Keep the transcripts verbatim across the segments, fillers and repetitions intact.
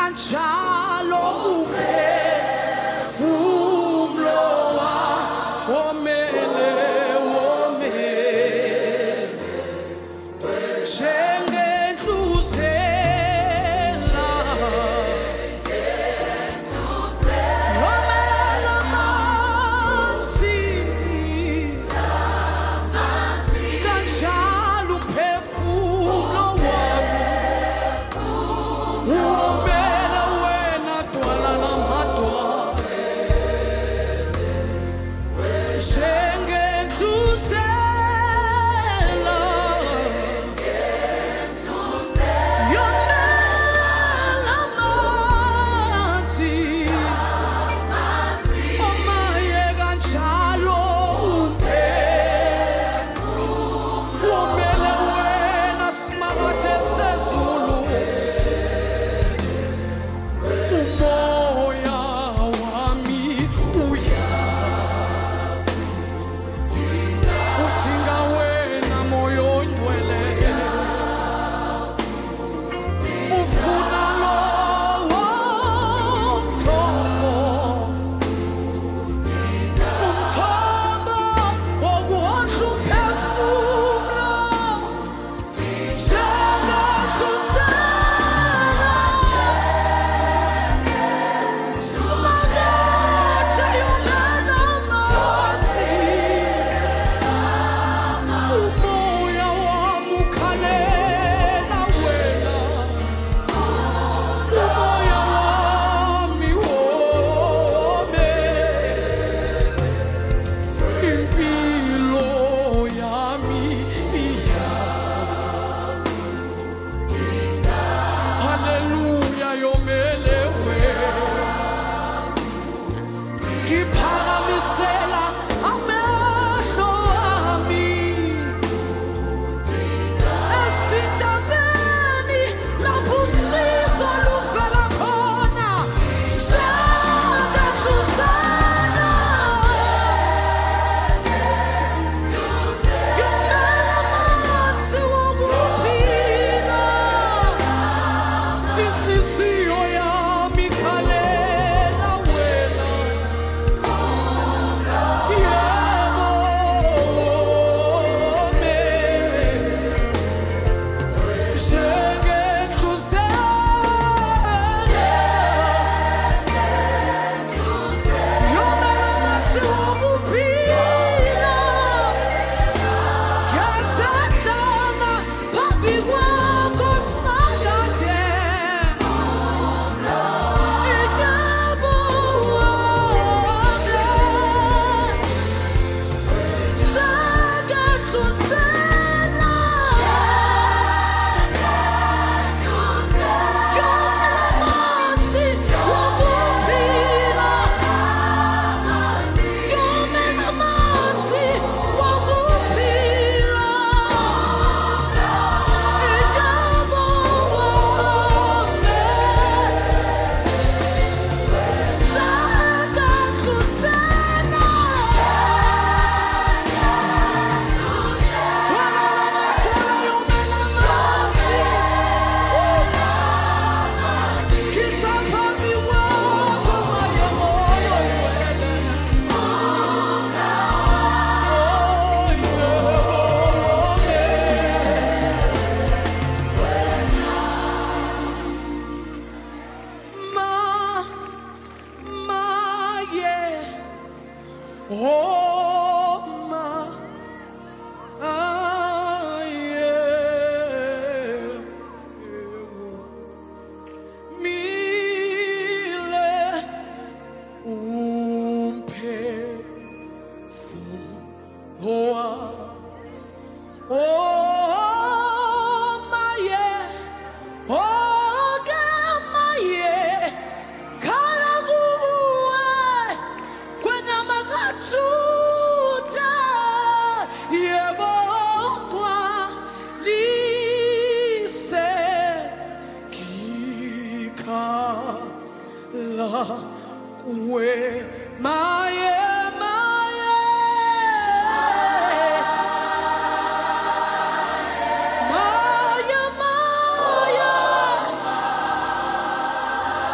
kanjalo umphefumulo womele womele njengendluzela womele amanzi kanjalo umphefumulo wami womele wena dwala lamadwala njengendluzela yomele amanzi omaye kanjalo umphefumulo womele wena simakathe sezulu umoya wami uya udinga wena moyo ongcwele ufuna lowo mthombo umthombo wokuwondla umphefumulo njengendluzela simakethe yomele amanzi umoya wami ukhalela wena umoya wami wome impilo yami iya haleluya yomele wena ngiphakamisela amehlo ami esitambeni lapho usizo luvela khona njengendluzela yomele amanzi wokuphila inhliziyo yami ikhalela wena yebo wome njengendluzela yomele amanzi wokuphila ngiyasadlala phambi kwakho simakade ijabo wami njengendluzela yomele amanzi wokuphila yomele amanzi wokuphila ijabo wami njengendluzela thwala lamathola yomele amanzi khisa phambi kwakho maye moyo wele oh yebo wome ma maye oh ma aye mile umphefumulo wami oh maye oh maye khala kuwe kwenyama kaJuda yebo kwalise ngikhala kuwe maye maye maye maye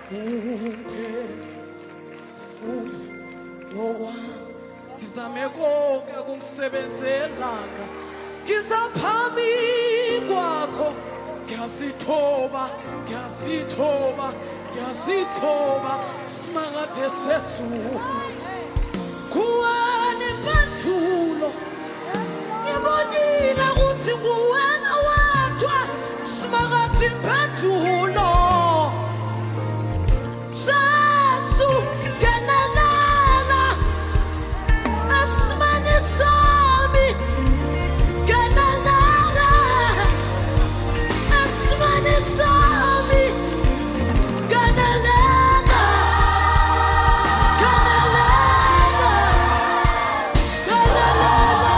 umphefumulo ngizame konke kungisebenzelanga ngizaphambi kwakho ngiyazithoba ngiyazithoba ngiyazithoba simakade sesulu kuwena impendulo ngibonile ukuthi kuwena wedwa simakade impendulo Jesu genelela asimani sami genelela asimani sami genelela genelela genelela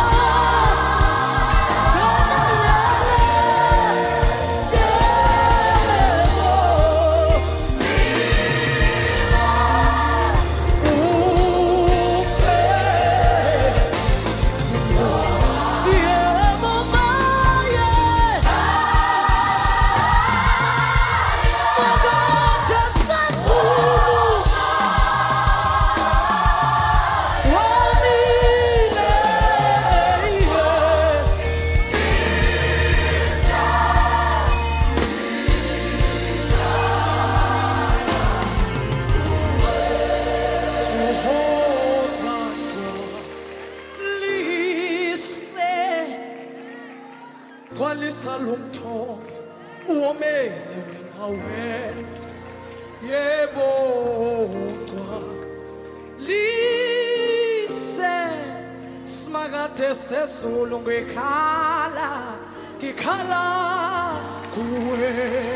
Kwalisa lumthombo uwomele wena wedwa yebo lise simakade sesulu ngikhala ngikhala kuwe